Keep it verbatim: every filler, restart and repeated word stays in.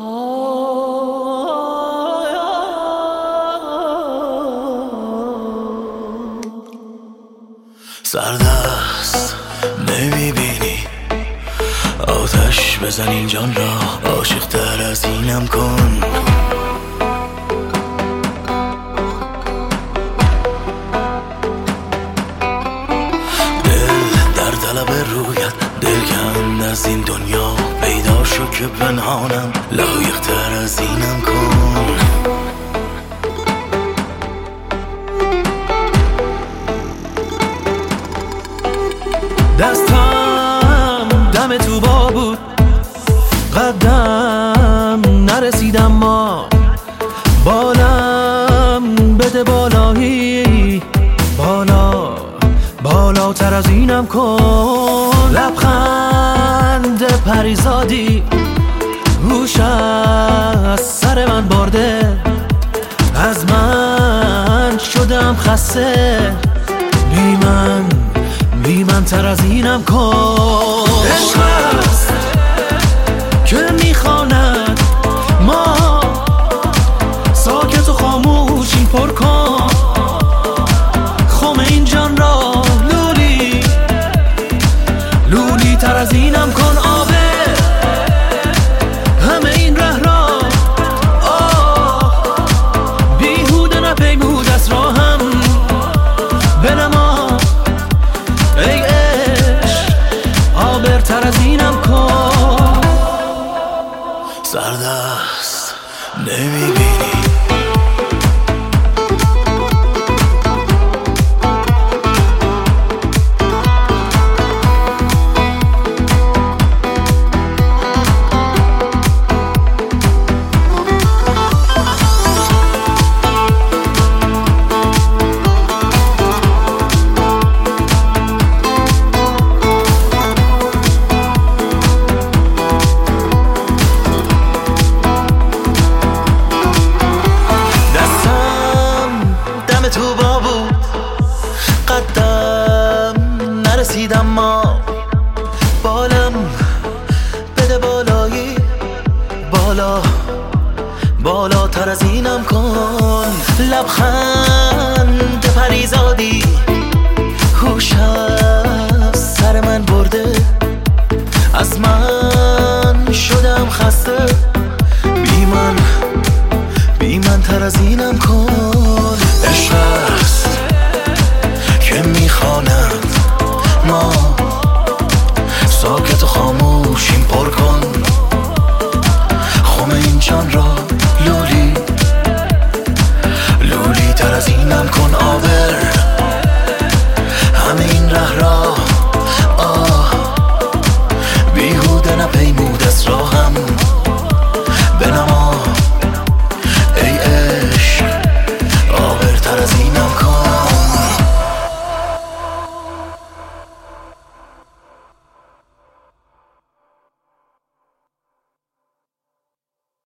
سردست نمیبینی آتش بزن این جان را، عاشق تر از اینم کن. دل در طلب رویت، دل کند از این دنیا، پیدا شو که پنهانم، لایق تر از اینم کن. دستم دم تو با بود، قدم نرسیدم، ما بالم بده بالایی، بالا بالاتر از اینم کن. لبخند پریزادی گوش از سر من برده، از من شدم خسته، بی من بی من تر از اینم کن. عشق هست که میخواند ما ساکت و خاموشی پر کن، خم این جان را لولی لولی تر از اینم کن. آبه همه این ره را، آه بیهوده نپیمود از راهم بنما، ای عشق آبرتر از اینم کن. سردست نمیبینی تو با بود، قدم نرسیدم، ما بالم بده بالایی، بالا بالاتر از اینم کن. لبخند پریزادی هوش از سر من برده، از من شدم خسته،